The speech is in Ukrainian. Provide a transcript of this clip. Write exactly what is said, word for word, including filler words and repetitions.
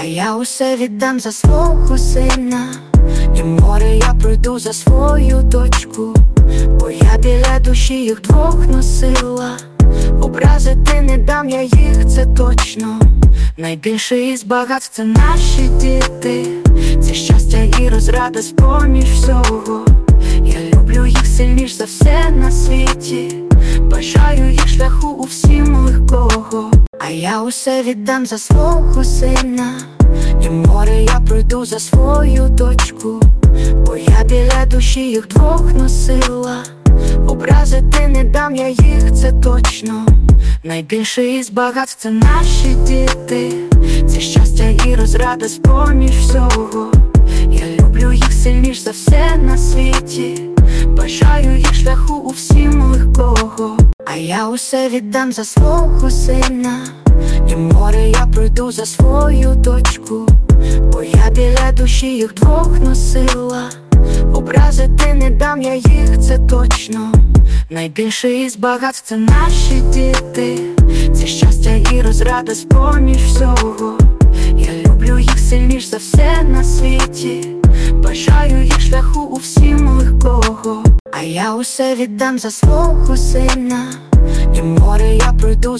А я усе віддам за свого сина, і море я пройду за свою дочку, бо я біля душі їх двох носила. Образити не дам я їх, це точно. Найбільше із багатств – це наші діти. Це щастя і розрада з-поміж всього. Я люблю їх сильніш за все на світі. Бажаю їх шляху у всім легкого. А я усе віддам за свого сина, і море я пройду за свою дочку, бо я біля душі їх двох носила. Образити не дам я їх, це точно. Найбільше із багатств – це наші діти. Це щастя і розрада з-поміж всього. Я люблю їх сильніш за все на світі. Бажаю їх шляху у всім легкого. А я усе віддам за свого сина, і море я пройду за свою дочку, бо я біля душі їх двох носила. Образити не дам я їх, це точно. Найбільше із багатств – це наші діти. Це щастя і розрада з-поміж всього. Я люблю їх сильніш за все на світі. Бажаю їх шляху у всім легкого. А я усе віддам за свого сина, і море я пройду